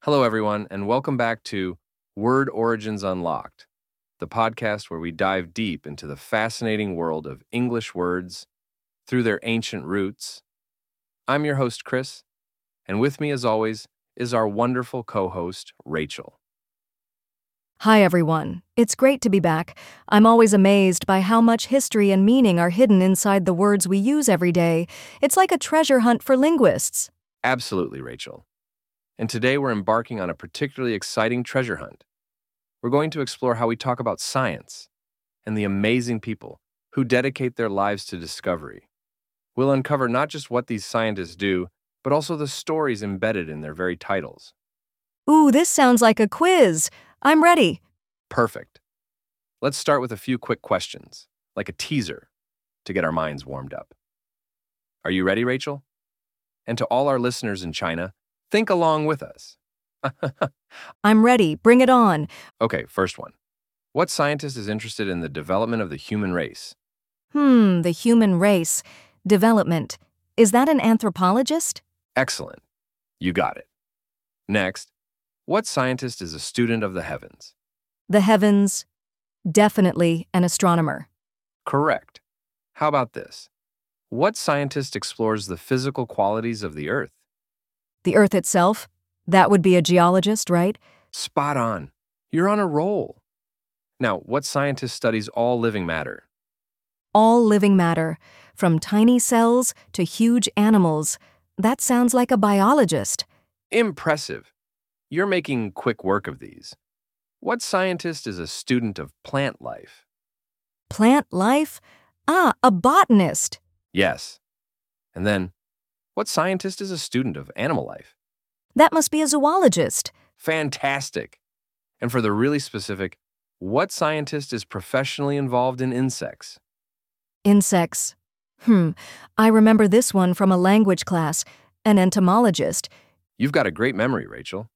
Hello, everyone, and welcome back to Word Origins Unlocked, the podcast where we dive deep into the fascinating world of English words through their ancient roots. I'm your host, Chris, and with me, as always, is our wonderful co-host, Rachel. Hi, everyone. It's great to be back. I'm always amazed by how much history and meaning are hidden inside the words we use every day. It's like a treasure hunt for linguists. Absolutely, Rachel. And today we're embarking on a particularly exciting treasure hunt. We're going to explore how we talk about science and the amazing people who dedicate their lives to discovery. We'll uncover not just what these scientists do, but also the stories embedded in their very titles. Ooh, this sounds like a quiz. I'm ready. Perfect. Let's start with a few quick questions, like a teaser, to get our minds warmed up. Are you ready, Rachel? And to all our listeners in China, think along with us. I'm ready. Bring it on. Okay, first one. What scientist is interested in the development of the human race? The human race. Development. Is that an anthropologist? Excellent. You got it. Next, what scientist is a student of the heavens? The heavens. Definitely an astronomer. Correct. How about this? What scientist explores the physical qualities of the Earth? The Earth itself? That would be a geologist, right? Spot on. You're on a roll. Now, what scientist studies all living matter? All living matter, from tiny cells to huge animals. That sounds like a biologist. Impressive. You're making quick work of these. What scientist is a student of plant life? Plant life? A botanist. Yes. And then, what scientist is a student of animal life? That must be a zoologist. Fantastic. And for the really specific, what scientist is professionally involved in insects? Insects. I remember this one from a language class. An entomologist. You've got a great memory, Rachel.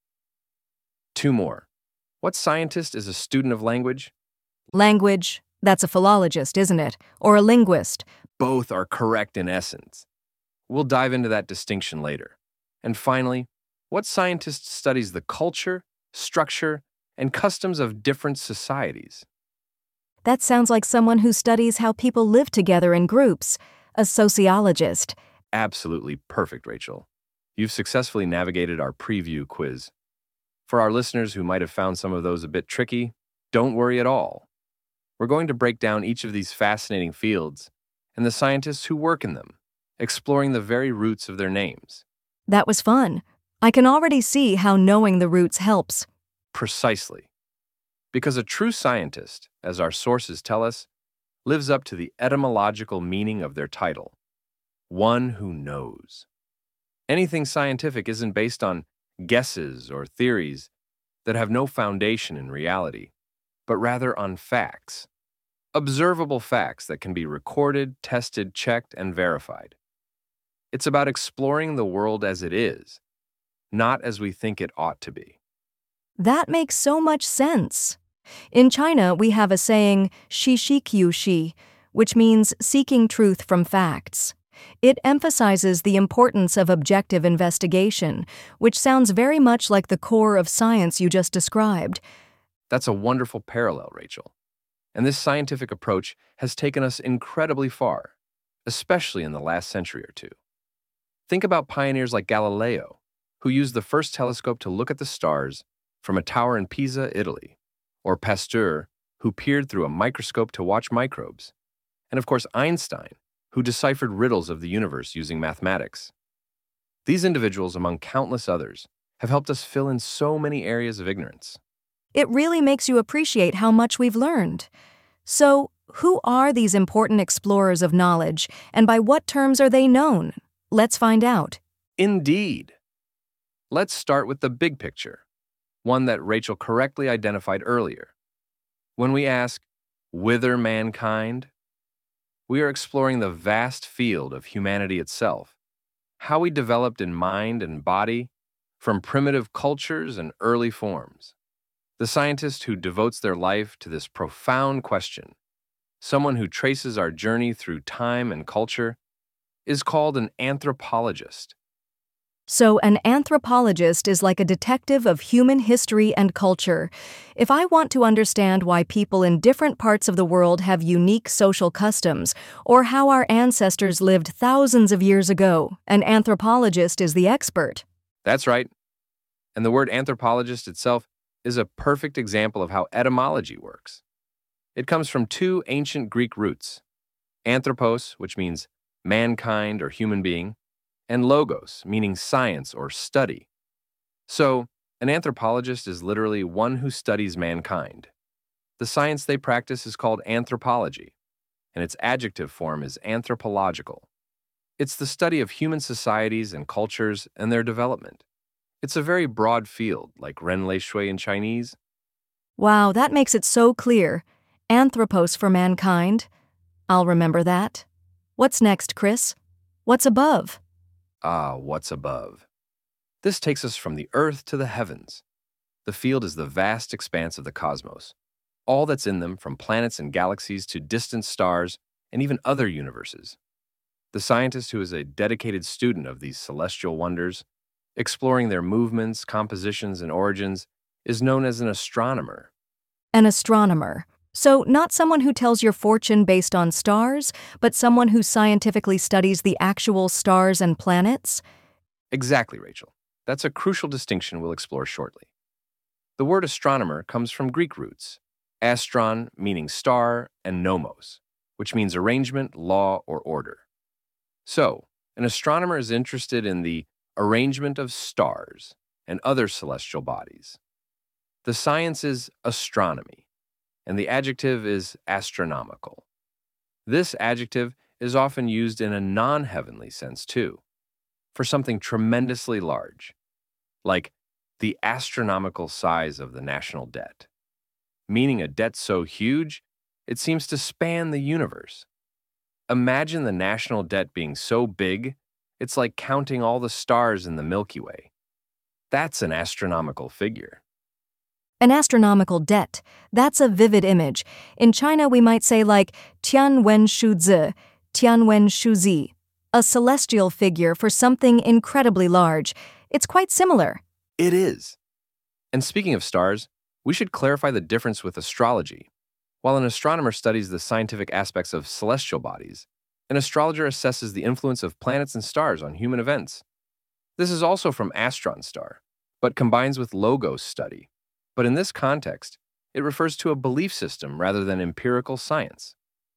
Two more. What scientist is a student of language? Language. That's a philologist, isn't it? Or a linguist. Both are correct in essence. We'll dive into that distinction later. And finally, what scientist studies the culture, structure, and customs of different societies? That sounds like someone who studies how people live together in groups. A sociologist. Absolutely perfect, Rachel. You've successfully navigated our preview quiz. For our listeners who might have found some of those a bit tricky, don't worry at all. We're going to break down each of these fascinating fields and the scientists who work in them, exploring the very roots of their names. That was fun. I can already see how knowing the roots helps. Precisely. Because a true scientist, as our sources tell us, lives up to the etymological meaning of their title, one who knows. Anything scientific isn't based on guesses or theories that have no foundation in reality, but rather on facts, observable facts that can be recorded, tested, checked, and verified. It's about exploring the world as it is, not as we think it ought to be. That makes so much sense. In China, we have a saying, shi shi qiu shi, which means seeking truth from facts. It emphasizes the importance of objective investigation, which sounds very much like the core of science you just described. That's a wonderful parallel, Rachel. And this scientific approach has taken us incredibly far, especially in the last century or two. Think about pioneers like Galileo, who used the first telescope to look at the stars from a tower in Pisa, Italy, or Pasteur, who peered through a microscope to watch microbes, and of course Einstein, who deciphered riddles of the universe using mathematics. These individuals, among countless others, have helped us fill in so many areas of ignorance. It really makes you appreciate how much we've learned. So, who are these important explorers of knowledge, and by what terms are they known? Let's find out. Indeed. Let's start with the big picture, one that Rachel correctly identified earlier. When we ask, whither mankind? We are exploring the vast field of humanity itself, how we developed in mind and body, from primitive cultures and early forms. The scientist who devotes their life to this profound question, someone who traces our journey through time and culture, is called an anthropologist. So, an anthropologist is like a detective of human history and culture. If I want to understand why people in different parts of the world have unique social customs, or how our ancestors lived thousands of years ago, an anthropologist is the expert. That's right. And the word anthropologist itself is a perfect example of how etymology works. It comes from two ancient Greek roots: anthropos, which means mankind or human being, and logos, meaning science or study. So, an anthropologist is literally one who studies mankind. The science they practice is called anthropology, and its adjective form is anthropological. It's the study of human societies and cultures and their development. It's a very broad field, like Renlei Shui in Chinese. Wow, that makes it so clear. Anthropos for mankind. I'll remember that. What's next, Chris? What's above? Ah, what's above? This takes us from the earth to the heavens. The field is the vast expanse of the cosmos, all that's in them, from planets and galaxies to distant stars and even other universes. The scientist who is a dedicated student of these celestial wonders, exploring their movements, compositions, and origins, is known as an astronomer. An astronomer. So, not someone who tells your fortune based on stars, but someone who scientifically studies the actual stars and planets? Exactly, Rachel. That's a crucial distinction we'll explore shortly. The word astronomer comes from Greek roots: astron, meaning star, and nomos, which means arrangement, law, or order. So, an astronomer is interested in the arrangement of stars and other celestial bodies. The science is astronomy, and the adjective is astronomical. This adjective is often used in a non-heavenly sense too, for something tremendously large, like the astronomical size of the national debt, meaning a debt so huge it seems to span the universe. Imagine the national debt being so big, it's like counting all the stars in the Milky Way. That's an astronomical figure. An astronomical debt. That's a vivid image. In China, we might say like Tianwen Shuzi, Tianwen Shuzi, a celestial figure for something incredibly large. It's quite similar. It is. And speaking of stars, we should clarify the difference with astrology. While an astronomer studies the scientific aspects of celestial bodies, an astrologer assesses the influence of planets and stars on human events. This is also from Astron Star, but combines with logos study. But in this context, it refers to a belief system rather than empirical science.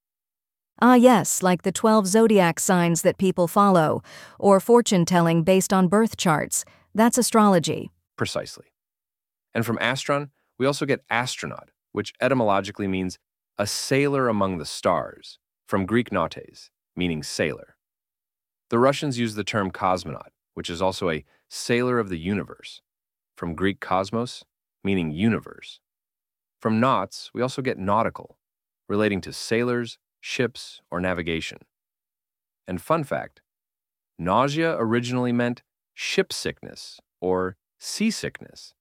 Ah, yes, like the 12 zodiac signs that people follow, or fortune-telling based on birth charts. That's astrology. Precisely. And from astron, we also get astronaut, which etymologically means a sailor among the stars, from Greek nautes, meaning sailor. The Russians use the term cosmonaut, which is also a sailor of the universe, from Greek cosmos, meaning universe. From nauts, we also get nautical, relating to sailors, ships, or navigation. And fun fact, nausea originally meant ship sickness or seasickness.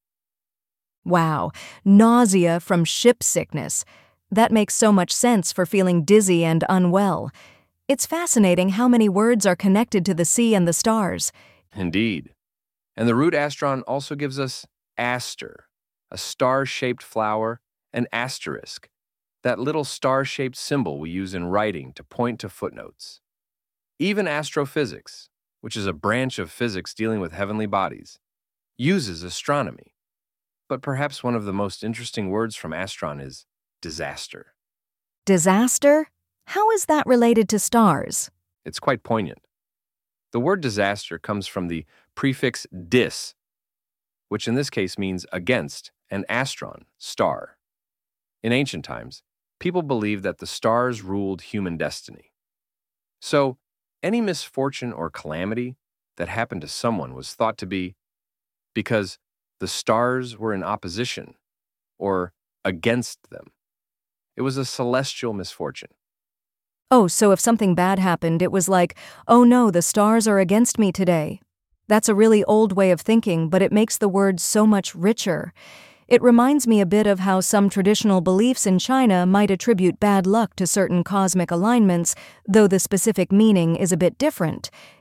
Wow, nausea from ship sickness. That makes so much sense for feeling dizzy and unwell. It's fascinating how many words are connected to the sea and the stars. Indeed. And the root astron also gives us aster, a star-shaped flower, and asterisk, that little star-shaped symbol we use in writing to point to footnotes. Even astrophysics, which is a branch of physics dealing with heavenly bodies, uses astronomy. But perhaps one of the most interesting words from astron is disaster. Disaster? How is that related to stars? It's quite poignant. The word disaster comes from the prefix dis, which in this case means against, and astron, star. In ancient times, people believed that the stars ruled human destiny. So, any misfortune or calamity that happened to someone was thought to be because the stars were in opposition or against them. It was a celestial misfortune. Oh, so if something bad happened, it was like, oh no, the stars are against me today. That's a really old way of thinking, but it makes the word so much richer. It reminds me a bit of how some traditional beliefs in China might attribute bad luck to certain cosmic alignments, though the specific meaning is a bit different.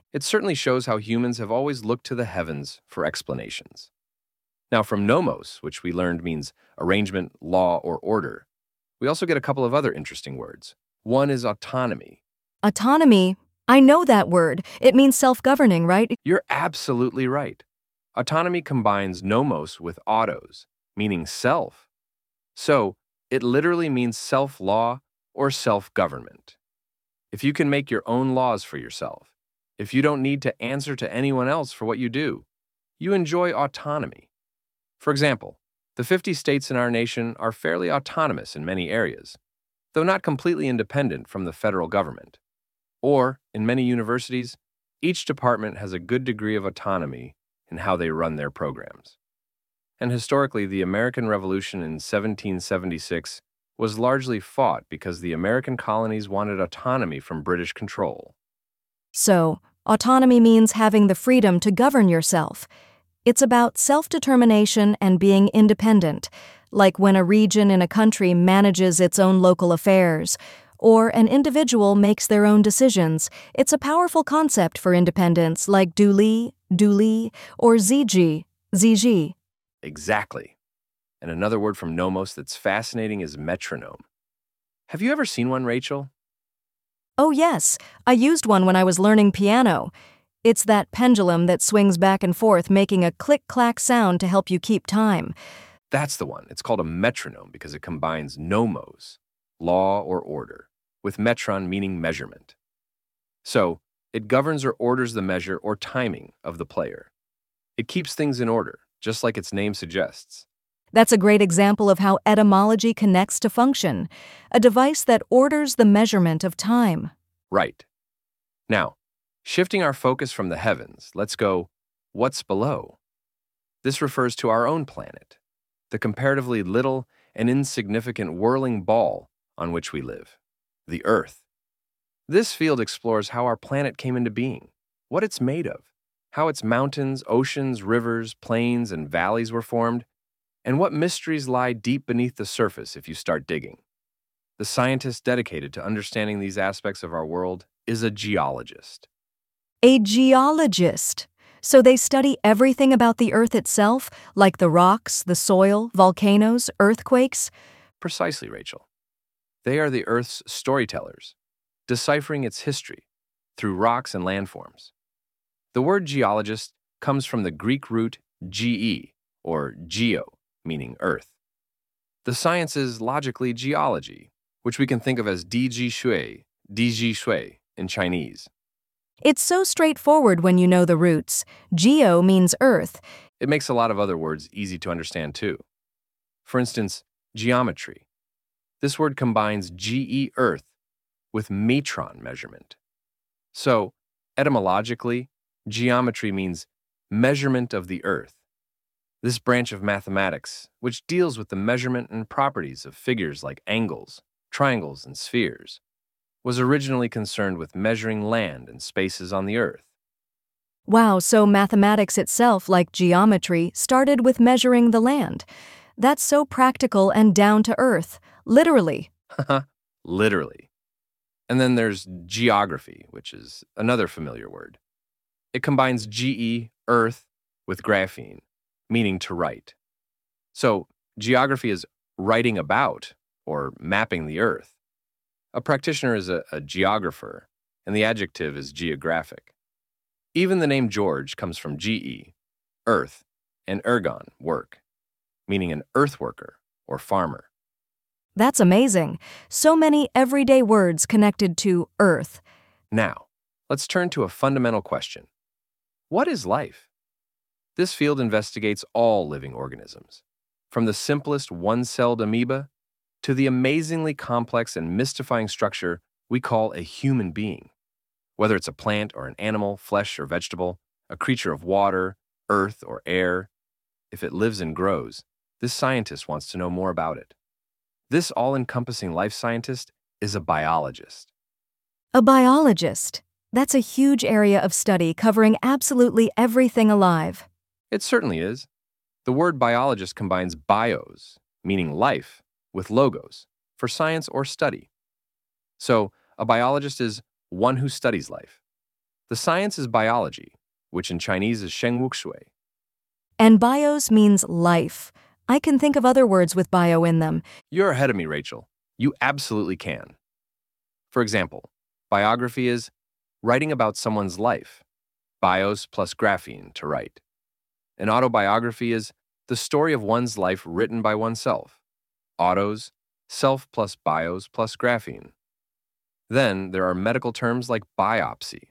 It certainly shows how humans have always looked to the heavens for explanations. Now, from nomos, which we learned means arrangement, law, or order, we also get a couple of other interesting words. One is autonomy. Autonomy. I know that word. It means self-governing, right? You're absolutely right. Autonomy combines nomos with autos, meaning self. So, it literally means self-law or self-government. If you can make your own laws for yourself, if you don't need to answer to anyone else for what you do, you enjoy autonomy. For example, the 50 states in our nation are fairly autonomous in many areas, though not completely independent from the federal government. Or, in many universities, each department has a good degree of autonomy in how they run their programs. And historically, the American Revolution in 1776 was largely fought because the American colonies wanted autonomy from British control. So, autonomy means having the freedom to govern yourself. It's about self-determination and being independent, like when a region in a country manages its own local affairs, or an individual makes their own decisions. It's a powerful concept for independence, like Duli, or Ziji. Exactly. And another word from nomos that's fascinating is metronome. Have you ever seen one, Rachel? Oh yes, I used one when I was learning piano. It's that pendulum that swings back and forth, making a click-clack sound to help you keep time. That's the one. It's called a metronome because it combines nomos, law or order, with metron meaning measurement. So, it governs or orders the measure or timing of the player. It keeps things in order, just like its name suggests. That's a great example of how etymology connects to function, a device that orders the measurement of time. Right. Now, shifting our focus from the heavens, let's go, what's below? This refers to our own planet, the comparatively little and insignificant whirling ball on which we live, the Earth. This field explores how our planet came into being, what it's made of, how its mountains, oceans, rivers, plains, and valleys were formed, and what mysteries lie deep beneath the surface if you start digging. The scientist dedicated to understanding these aspects of our world is a geologist. A geologist. So they study everything about the Earth itself, like the rocks, the soil, volcanoes, earthquakes? Precisely, Rachel. They are the Earth's storytellers, deciphering its history through rocks and landforms. The word geologist comes from the Greek root ge, or geo, meaning earth. The science is logically geology, which we can think of as Diji Shui in Chinese. It's so straightforward when you know the roots. Geo means earth. It makes a lot of other words easy to understand too. For instance, geometry. This word combines ge, earth, with metron, measurement. So, etymologically, geometry means measurement of the earth. This branch of mathematics, which deals with the measurement and properties of figures like angles, triangles, and spheres, was originally concerned with measuring land and spaces on the earth. Wow, so mathematics itself, like geometry, started with measuring the land. That's so practical and down to earth, literally. Literally. And then there's geography, which is another familiar word. It combines ge, earth, with graphene, meaning to write. So, geography is writing about, or mapping the earth. A practitioner is a geographer, and the adjective is geographic. Even the name George comes from ge, earth, and ergon, work, meaning an earth worker or farmer. That's amazing. So many everyday words connected to earth. Now, let's turn to a fundamental question. What is life? This field investigates all living organisms, from the simplest one-celled amoeba to the amazingly complex and mystifying structure we call a human being. Whether it's a plant or an animal, flesh or vegetable, a creature of water, earth or air, if it lives and grows, this scientist wants to know more about it. This all-encompassing life scientist is a biologist. A biologist. That's a huge area of study covering absolutely everything alive. It certainly is. The word biologist combines bios, meaning life, with logos, for science or study. So, a biologist is one who studies life. The science is biology, which in Chinese is Sheng Wu Shui. And bios means life. I can think of other words with bio in them. You're ahead of me, Rachel. You absolutely can. For example, biography is writing about someone's life. Bios plus grapheme to write. An autobiography is the story of one's life written by oneself. Autos, self plus bios plus grapheme. Then there are medical terms like biopsy.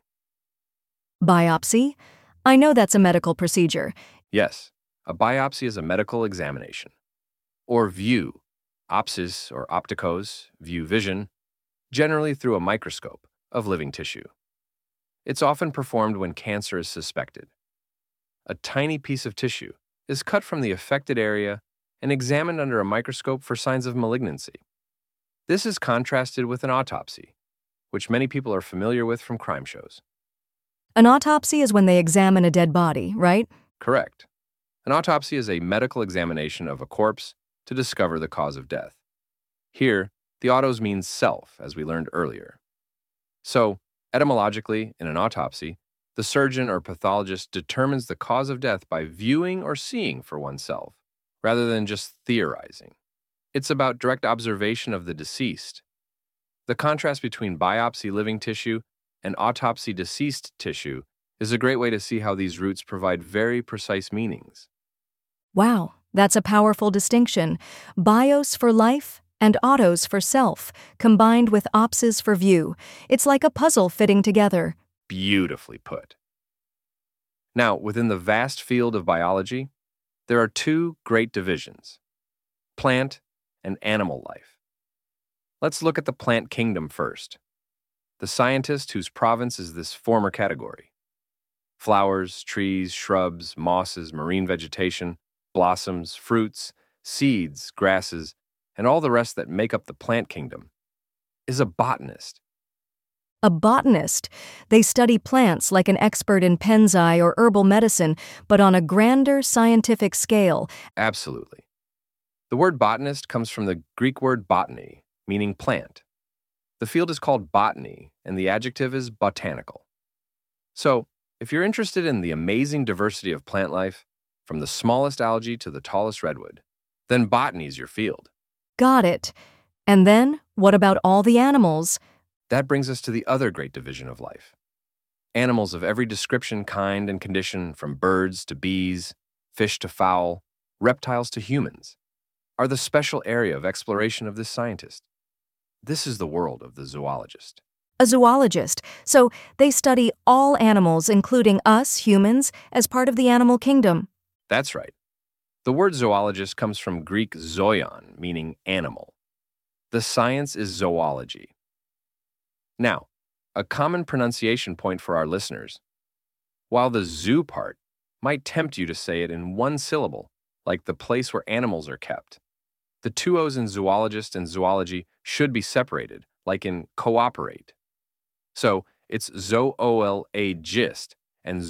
Biopsy? I know that's a medical procedure. Yes, a biopsy is a medical examination. Or view, opsis or opticos, view vision, generally through a microscope of living tissue. It's often performed when cancer is suspected. A tiny piece of tissue is cut from the affected area and examined under a microscope for signs of malignancy. This is contrasted with an autopsy, which many people are familiar with from crime shows. An autopsy is when they examine a dead body, right? Correct. An autopsy is a medical examination of a corpse to discover the cause of death. Here, the autos means self, as we learned earlier. So, etymologically, in an autopsy, the surgeon or pathologist determines the cause of death by viewing or seeing for oneself, rather than just theorizing. It's about direct observation of the deceased. The contrast between biopsy living tissue and autopsy deceased tissue is a great way to see how these roots provide very precise meanings. Wow, that's a powerful distinction. Bios for life and autos for self, combined with opsis for view. It's like a puzzle fitting together. Beautifully put. Now, within the vast field of biology, there are two great divisions: plant and animal life. Let's look at the plant kingdom first. The scientist whose province is this former category. Flowers, trees, shrubs, mosses, marine vegetation, blossoms, fruits, seeds, grasses, and all the rest that make up the plant kingdom, is a botanist. A botanist. They study plants like an expert in Penzai or herbal medicine, but on a grander scientific scale. Absolutely. The word botanist comes from the Greek word botany, meaning plant. The field is called botany, and the adjective is botanical. So, if you're interested in the amazing diversity of plant life, from the smallest algae to the tallest redwood, then botany is your field. Got it. And then, what about all the animals? That brings us to the other great division of life. Animals of every description, kind, and condition, from birds to bees, fish to fowl, reptiles to humans, are the special area of exploration of this scientist. This is the world of the zoologist. A zoologist. So they study all animals, including us, humans, as part of the animal kingdom. That's right. The word zoologist comes from Greek zoion, meaning animal. The science is zoology. Now, a common pronunciation point for our listeners. While the zoo part might tempt you to say it in one syllable, like the place where animals are kept, the two O's in zoologist and zoology should be separated, like in cooperate. So, it's zoolagist and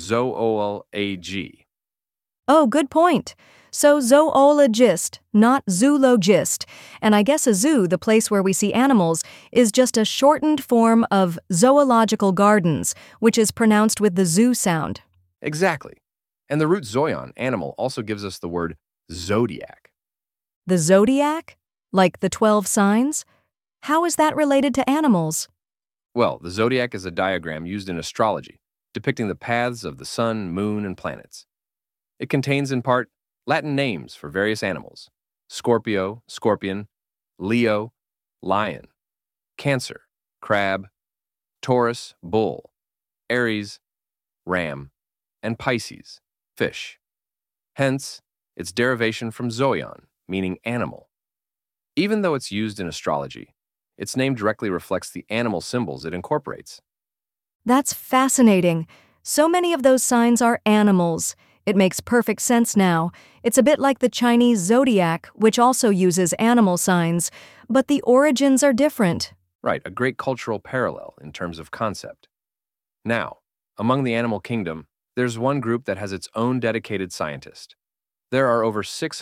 zoolog. Oh, good point. So zoologist, not zoologist. And I guess a zoo, the place where we see animals, is just a shortened form of zoological gardens, which is pronounced with the zoo sound. Exactly. And the root zoion, animal, also gives us the word zodiac. The zodiac? Like the 12 signs? How is that related to animals? Well, the zodiac is a diagram used in astrology, depicting the paths of the sun, moon, and planets. It contains, in part, Latin names for various animals: Scorpio, scorpion; Leo, lion; Cancer, crab; Taurus, bull; Aries, ram; and Pisces, fish. Hence, its derivation from zoion, meaning animal. Even though it's used in astrology, its name directly reflects the animal symbols it incorporates. That's fascinating. So many of those signs are animals. It makes perfect sense now. It's a bit like the Chinese zodiac, which also uses animal signs, but the origins are different. Right, a great cultural parallel in terms of concept. Now, among the animal kingdom, there's one group that has its own dedicated scientist. There are over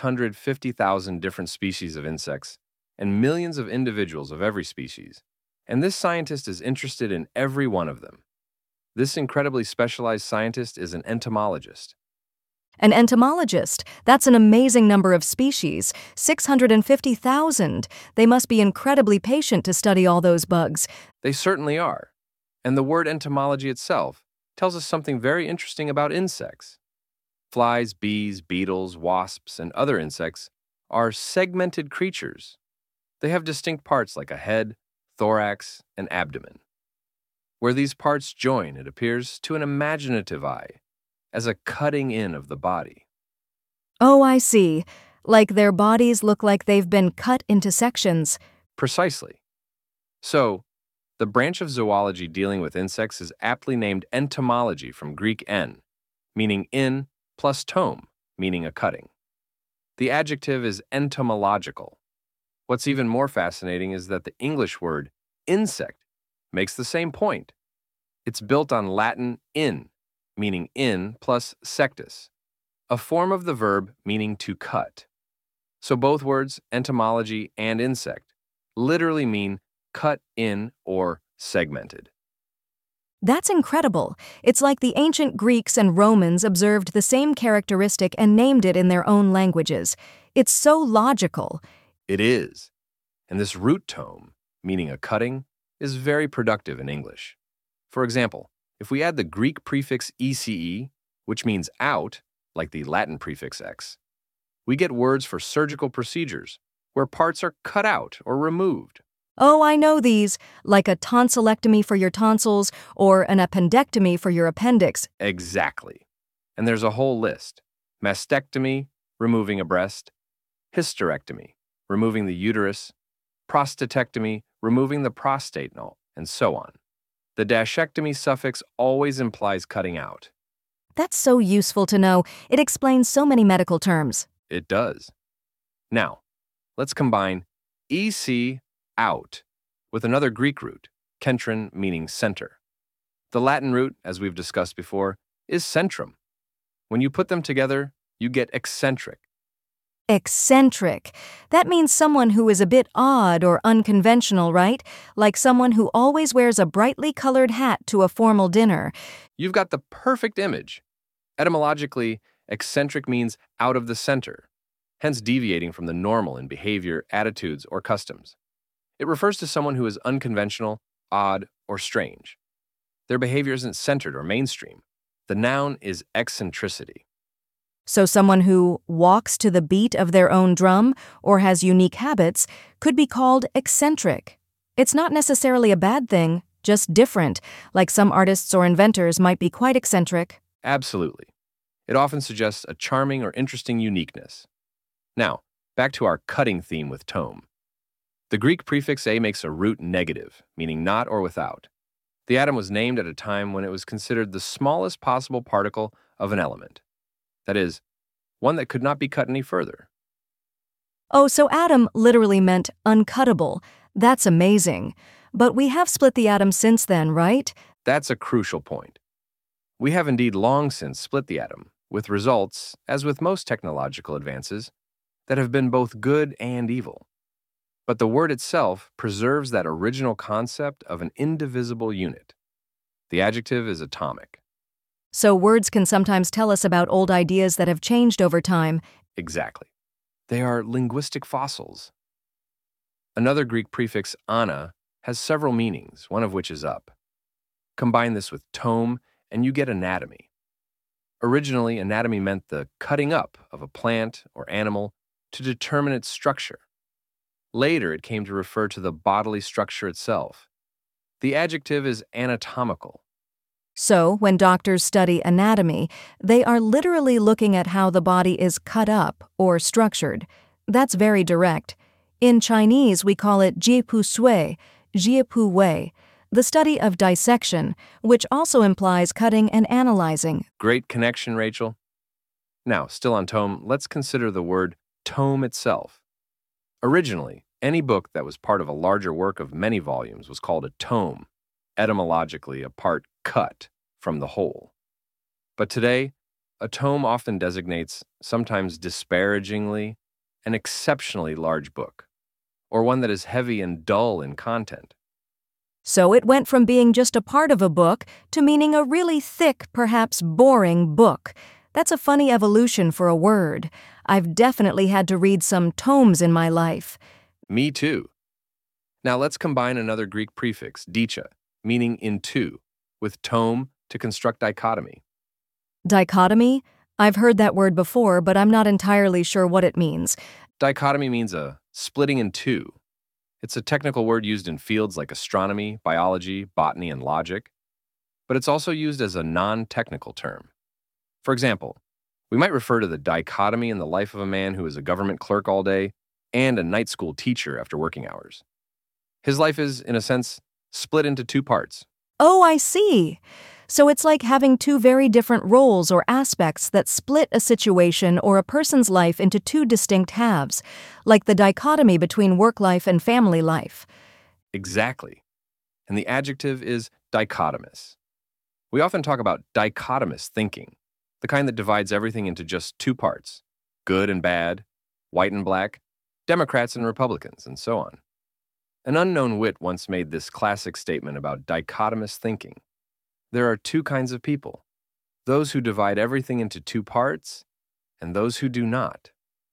650,000 different species of insects and millions of individuals of every species, and this scientist is interested in every one of them. This incredibly specialized scientist is an entomologist. An entomologist, that's an amazing number of species, 650,000. They must be incredibly patient to study all those bugs. They certainly are. And the word entomology itself tells us something very interesting about insects. Flies, bees, beetles, wasps, and other insects are segmented creatures. They have distinct parts like a head, thorax, and abdomen. Where these parts join, it appears to an imaginative eye as a cutting in of the body. Oh, I see. Like their bodies look like they've been cut into sections. Precisely. So, the branch of zoology dealing with insects is aptly named entomology from Greek en, meaning in, plus tome, meaning a cutting. The adjective is entomological. What's even more fascinating is that the English word insect makes the same point. It's built on Latin in, meaning in plus sectus, a form of the verb meaning to cut. So both words, entomology and insect, literally mean cut in or segmented. That's incredible. It's like the ancient Greeks and Romans observed the same characteristic and named it in their own languages. It's so logical. It is. And this root tome, meaning a cutting, is very productive in English. For example, if we add the Greek prefix ece, which means out, like the Latin prefix ex, we get words for surgical procedures, where parts are cut out or removed. Oh, I know these, like a tonsillectomy for your tonsils or an appendectomy for your appendix. Exactly. And there's a whole list. Mastectomy, removing a breast. Hysterectomy, removing the uterus. Prostatectomy, removing the prostate, and so on. The dashectomy suffix always implies cutting out. That's so useful to know. It explains so many medical terms. It does. Now, let's combine ec, out, with another Greek root, kentron, meaning center. The Latin root, as we've discussed before, is centrum. When you put them together, you get eccentric. Eccentric. That means someone who is a bit odd or unconventional, right? Like someone who always wears a brightly colored hat to a formal dinner. You've got the perfect image. Etymologically, eccentric means out of the center, hence deviating from the normal in behavior, attitudes, or customs. It refers to someone who is unconventional, odd, or strange. Their behavior isn't centered or mainstream. The noun is eccentricity. So someone who walks to the beat of their own drum or has unique habits could be called eccentric. It's not necessarily a bad thing, just different, like some artists or inventors might be quite eccentric. Absolutely. It often suggests a charming or interesting uniqueness. Now, back to our cutting theme with tome. The Greek prefix a makes a root negative, meaning not or without. The atom was named at a time when it was considered the smallest possible particle of an element. That is, one that could not be cut any further. Oh, so atom literally meant uncuttable. That's amazing. But we have split the atom since then, right? That's a crucial point. We have indeed long since split the atom, with results, as with most technological advances, that have been both good and evil. But the word itself preserves that original concept of an indivisible unit. The adjective is atomic. So words can sometimes tell us about old ideas that have changed over time. Exactly. They are linguistic fossils. Another Greek prefix ana has several meanings, one of which is up. Combine this with tome, and you get anatomy. Originally, anatomy meant the cutting up of a plant or animal to determine its structure. Later, it came to refer to the bodily structure itself. The adjective is anatomical. So, when doctors study anatomy, they are literally looking at how the body is cut up or structured. That's very direct. In Chinese, we call it jipu sui, jipu wei, the study of dissection, which also implies cutting and analyzing. Great connection, Rachel. Now, still on tome, let's consider the word tome itself. Originally, any book that was part of a larger work of many volumes was called a tome, etymologically a part cut from the whole. But today, a tome often designates, sometimes disparagingly, an exceptionally large book, or one that is heavy and dull in content. So it went from being just a part of a book to meaning a really thick, perhaps boring book. That's a funny evolution for a word. I've definitely had to read some tomes in my life. Me too. Now let's combine another Greek prefix, dicha, meaning into, with tome to construct dichotomy. Dichotomy? I've heard that word before, but I'm not entirely sure what it means. Dichotomy means a splitting in two. It's a technical word used in fields like astronomy, biology, botany, and logic, but it's also used as a non-technical term. For example, we might refer to the dichotomy in the life of a man who is a government clerk all day and a night school teacher after working hours. His life is, in a sense, split into two parts. Oh, I see. So it's like having two very different roles or aspects that split a situation or a person's life into two distinct halves, like the dichotomy between work life and family life. Exactly. And the adjective is dichotomous. We often talk about dichotomous thinking, the kind that divides everything into just two parts, good and bad, white and black, Democrats and Republicans, and so on. An unknown wit once made this classic statement about dichotomous thinking. There are two kinds of people, those who divide everything into two parts and those who do not.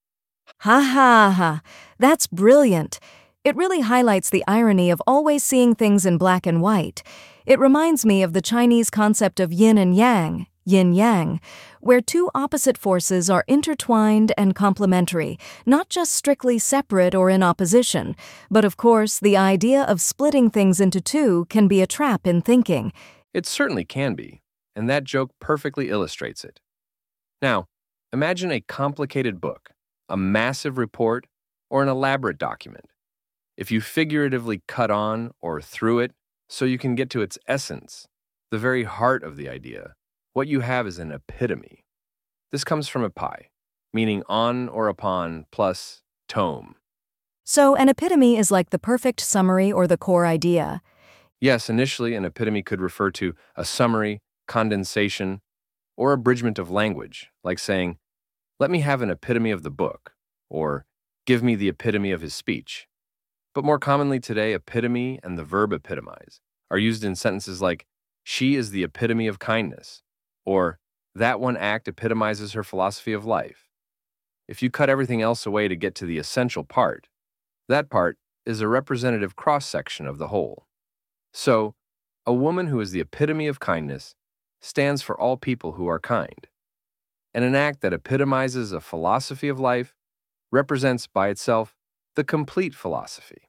Ha ha ha. That's brilliant. It really highlights the irony of always seeing things in black and white. It reminds me of the Chinese concept of yin and yang, yin-yang, where two opposite forces are intertwined and complementary, not just strictly separate or in opposition. But of course, the idea of splitting things into two can be a trap in thinking. It certainly can be, and that joke perfectly illustrates it. Now, imagine a complicated book, a massive report, or an elaborate document. If you figuratively cut on or through it so you can get to its essence, the very heart of the idea, what you have is an epitome. This comes from epi, meaning on or upon plus tome. So an epitome is like the perfect summary or the core idea. Yes, initially an epitome could refer to a summary, condensation, or abridgment of language, like saying, "Let me have an epitome of the book," or "Give me the epitome of his speech." But more commonly today, epitome and the verb epitomize are used in sentences like, "She is the epitome of kindness," or "That one act epitomizes her philosophy of life." If you cut everything else away to get to the essential part, that part is a representative cross-section of the whole. So, a woman who is the epitome of kindness stands for all people who are kind. And an act that epitomizes a philosophy of life represents by itself the complete philosophy.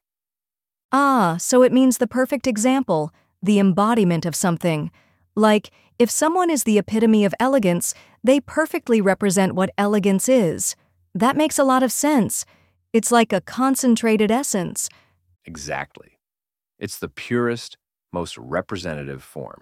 Ah, so it means the perfect example, the embodiment of something. Like, if someone is the epitome of elegance, they perfectly represent what elegance is. That makes a lot of sense. It's like a concentrated essence. Exactly. It's the purest, most representative form.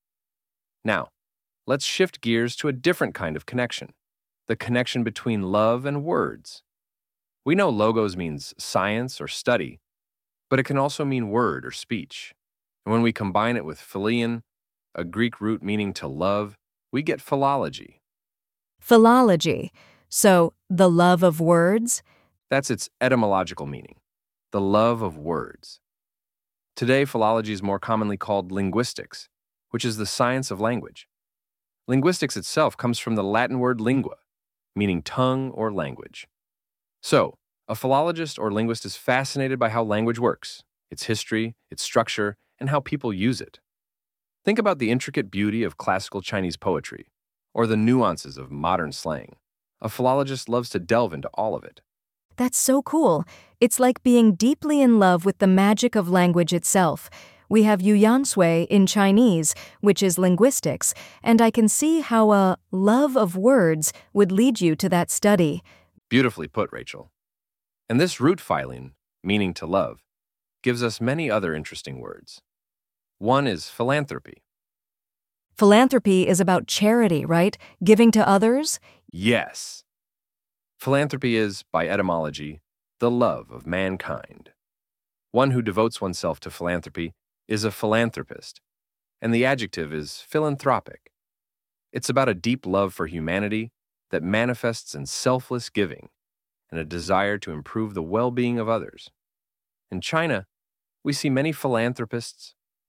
Now, let's shift gears to a different kind of connection, the connection between love and words. We know logos means science or study, but it can also mean word or speech. And when we combine it with phileion, a Greek root meaning to love, we get philology. Philology. So, the love of words? That's its etymological meaning, the love of words. Today, philology is more commonly called linguistics, which is the science of language. Linguistics itself comes from the Latin word lingua, meaning tongue or language. So, a philologist or linguist is fascinated by how language works, its history, its structure, and how people use it. Think about the intricate beauty of classical Chinese poetry, or the nuances of modern slang. A philologist loves to delve into all of it. That's so cool. It's like being deeply in love with the magic of language itself. We have Yuan Sui in Chinese, which is linguistics, and I can see how a love of words would lead you to that study. Beautifully put, Rachel. And this root phylline, meaning to love, gives us many other interesting words. One is philanthropy. Philanthropy is about charity, right? Giving to others? Yes. Philanthropy is, by etymology, the love of mankind. One who devotes oneself to philanthropy is a philanthropist, and the adjective is philanthropic. It's about a deep love for humanity that manifests in selfless giving and a desire to improve the well-being of others. In China, we see many philanthropists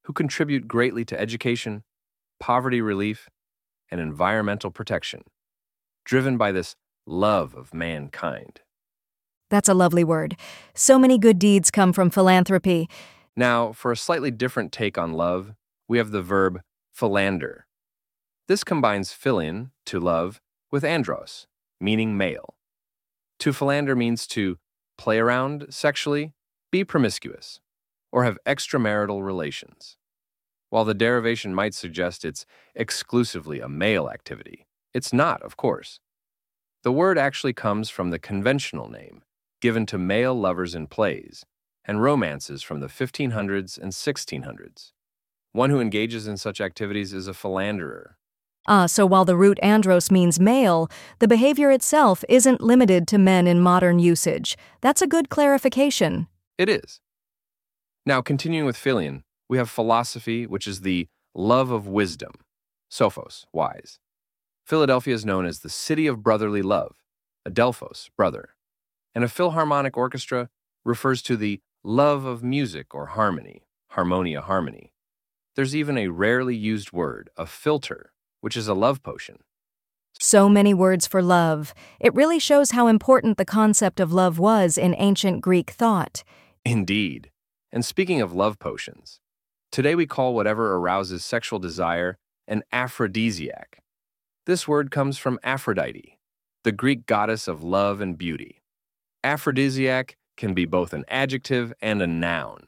who contribute greatly to education, poverty relief, and environmental protection, driven by this love of mankind. That's a lovely word. So many good deeds come from philanthropy. Now, for a slightly different take on love, we have the verb philander. This combines philin, to love, with andros, meaning male. To philander means to play around sexually, be promiscuous, or have extramarital relations. While the derivation might suggest it's exclusively a male activity, it's not, of course. The word actually comes from the conventional name given to male lovers in plays and romances from the 1500s and 1600s. One who engages in such activities is a philanderer. So while the root andros means male, the behavior itself isn't limited to men in modern usage. That's a good clarification. It is. Now, continuing with philion, we have philosophy, which is the love of wisdom. Sophos, wise. Philadelphia is known as the city of brotherly love, adelphos, brother. And a philharmonic orchestra refers to the love of music or harmony, harmonia, harmony. There's even a rarely used word, a philter, which is a love potion. So many words for love. It really shows how important the concept of love was in ancient Greek thought. Indeed. And speaking of love potions, today we call whatever arouses sexual desire an aphrodisiac. This word comes from Aphrodite, the Greek goddess of love and beauty. Aphrodisiac can be both an adjective and a noun.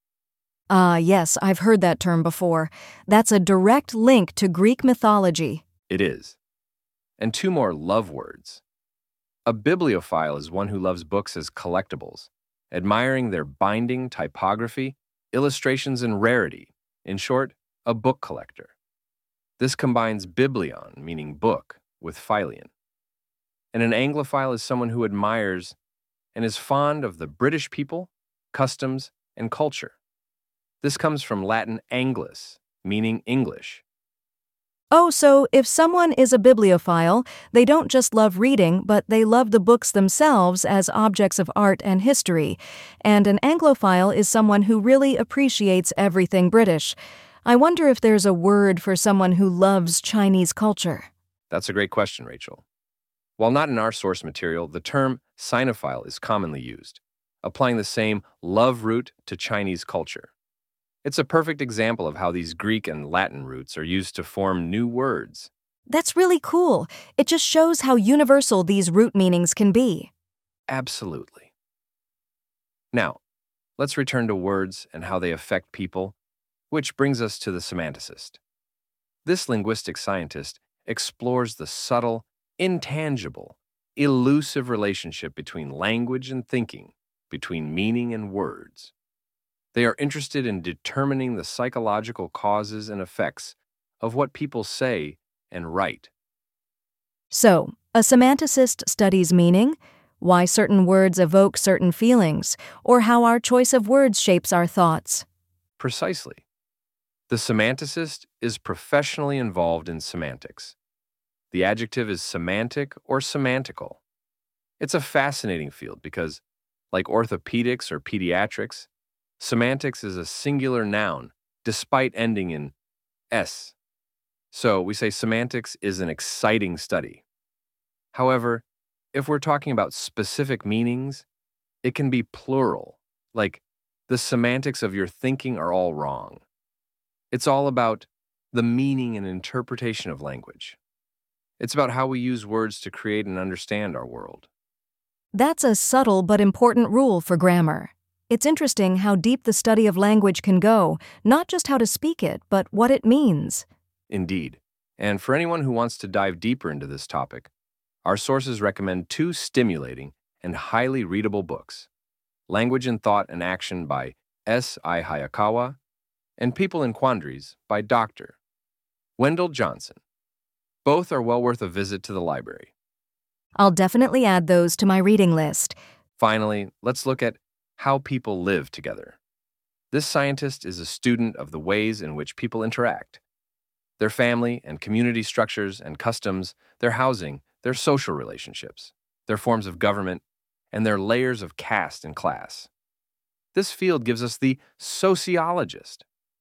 Yes, I've heard that term before. That's a direct link to Greek mythology. It is. And two more love words. A bibliophile is one who loves books as collectibles, admiring their binding, typography, illustrations, and rarity. In short, a book collector. This combines biblion, meaning book, with philion. And an Anglophile is someone who admires and is fond of the British people, customs, and culture. This comes from Latin anglis, meaning English. Oh, so if someone is a bibliophile, they don't just love reading, but they love the books themselves as objects of art and history. And an Anglophile is someone who really appreciates everything British. I wonder if there's a word for someone who loves Chinese culture. That's a great question, Rachel. While not in our source material, the term Sinophile is commonly used, applying the same love root to Chinese culture. It's a perfect example of how these Greek and Latin roots are used to form new words. That's really cool. It just shows how universal these root meanings can be. Absolutely. Now, let's return to words and how they affect people, which brings us to the semanticist. This linguistic scientist explores the subtle, intangible, elusive relationship between language and thinking, between meaning and words. They are interested in determining the psychological causes and effects of what people say and write. So, a semanticist studies meaning, why certain words evoke certain feelings, or how our choice of words shapes our thoughts. Precisely. The semanticist is professionally involved in semantics. The adjective is semantic or semantical. It's a fascinating field because, like orthopedics or pediatrics, semantics is a singular noun despite ending in s. So we say semantics is an exciting study. However, if we're talking about specific meanings, it can be plural, like the semantics of your thinking are all wrong. It's all about the meaning and interpretation of language. It's about how we use words to create and understand our world. That's a subtle but important rule for grammar. It's interesting how deep the study of language can go, not just how to speak it, but what it means. Indeed. And for anyone who wants to dive deeper into this topic, our sources recommend two stimulating and highly readable books, Language in Thought and Action by S.I. Hayakawa and People in Quandaries by Dr. Wendell Johnson. Both are well worth a visit to the library. I'll definitely add those to my reading list. Finally, let's look at how people live together. This scientist is a student of the ways in which people interact. Their family and community structures and customs, their housing, their social relationships, their forms of government, and their layers of caste and class. This field gives us the sociologist.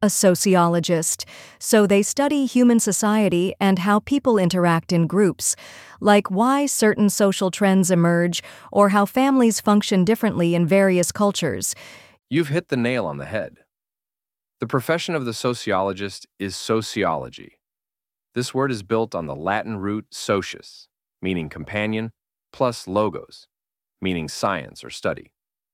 A sociologist. So they study human society and how people interact in groups, like why certain social trends emerge or how families function differently in various cultures. You've hit the nail on the head. The profession of the sociologist is sociology. This word is built on the Latin root socius, meaning companion, plus logos, meaning science or study.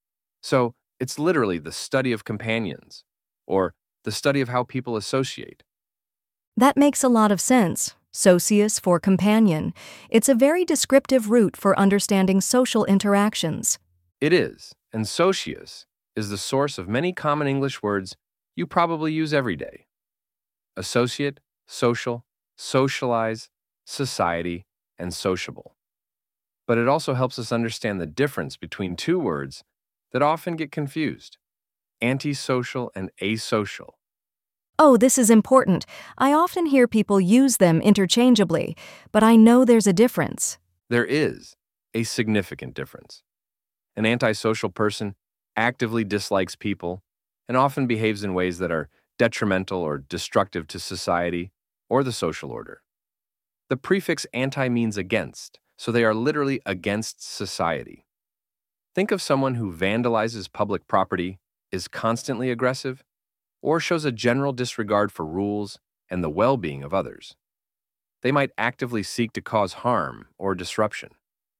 So it's literally the study of companions, or the study of how people associate. That makes a lot of sense. Socius for companion. It's a very descriptive root for understanding social interactions. It is, and socius is the source of many common English words you probably use every day. Associate, social, socialize, society, and sociable. But it also helps us understand the difference between two words that often get confused: antisocial and asocial. Oh, this is important. I often hear people use them interchangeably, but I know there's a difference. There is a significant difference. An antisocial person actively dislikes people and often behaves in ways that are detrimental or destructive to society or the social order. The prefix anti means against, so they are literally against society. Think of someone who vandalizes public property, is constantly aggressive, or shows a general disregard for rules and the well-being of others. They might actively seek to cause harm or disruption.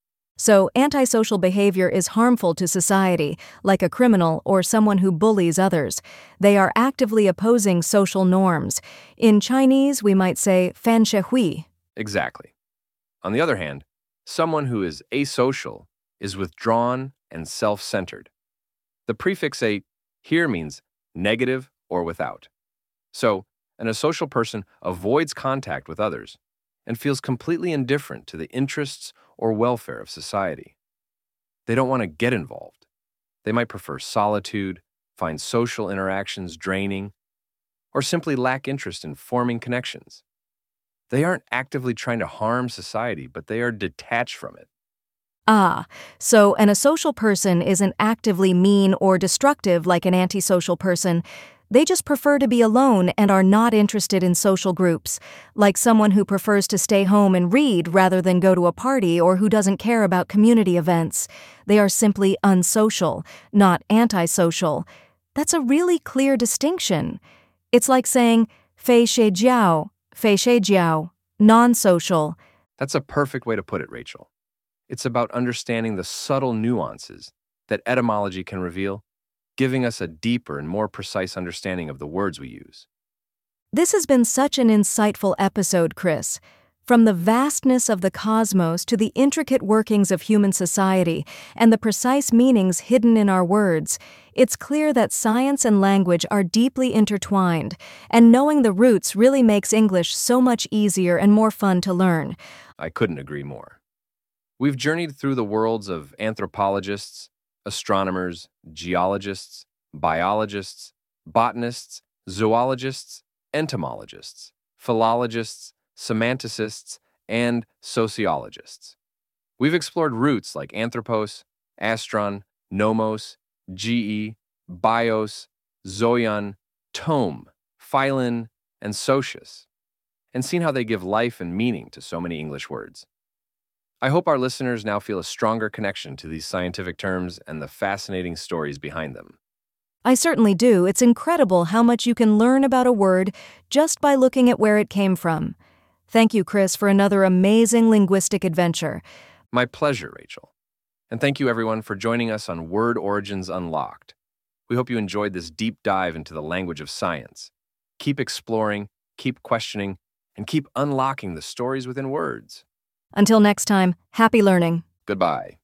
So, antisocial behavior is harmful to society, like a criminal or someone who bullies others. They are actively opposing social norms. In Chinese, we might say fan she hui. Exactly. On the other hand, someone who is asocial is withdrawn and self-centered. The prefix a here means negative or without. So, an asocial person avoids contact with others and feels completely indifferent to the interests or welfare of society. They don't want to get involved. They might prefer solitude, find social interactions draining, or simply lack interest in forming connections. They aren't actively trying to harm society, but they are detached from it. Ah, so an asocial person isn't actively mean or destructive like an antisocial person. They just prefer to be alone and are not interested in social groups, like someone who prefers to stay home and read rather than go to a party or who doesn't care about community events. They are simply unsocial, not antisocial. That's a really clear distinction. It's like saying, fei she jiao, non-social. That's a perfect way to put it, Rachel. It's about understanding the subtle nuances that etymology can reveal, giving us a deeper and more precise understanding of the words we use. This has been such an insightful episode, Chris. From the vastness of the cosmos to the intricate workings of human society and the precise meanings hidden in our words, it's clear that science and language are deeply intertwined, and knowing the roots really makes English so much easier and more fun to learn. I couldn't agree more. We've journeyed through the worlds of anthropologists, astronomers, geologists, biologists, botanists, zoologists, entomologists, philologists, semanticists, and sociologists. We've explored roots like anthropos, astron, nomos, ge, bios, zoion, tome, phylin, and socius, and seen how they give life and meaning to so many English words. I hope our listeners now feel a stronger connection to these scientific terms and the fascinating stories behind them. I certainly do. It's incredible how much you can learn about a word just by looking at where it came from. Thank you, Chris, for another amazing linguistic adventure. My pleasure, Rachel. And thank you, everyone, for joining us on Word Origins Unlocked. We hope you enjoyed this deep dive into the language of science. Keep exploring, keep questioning, and keep unlocking the stories within words. Until next time, happy learning. Goodbye.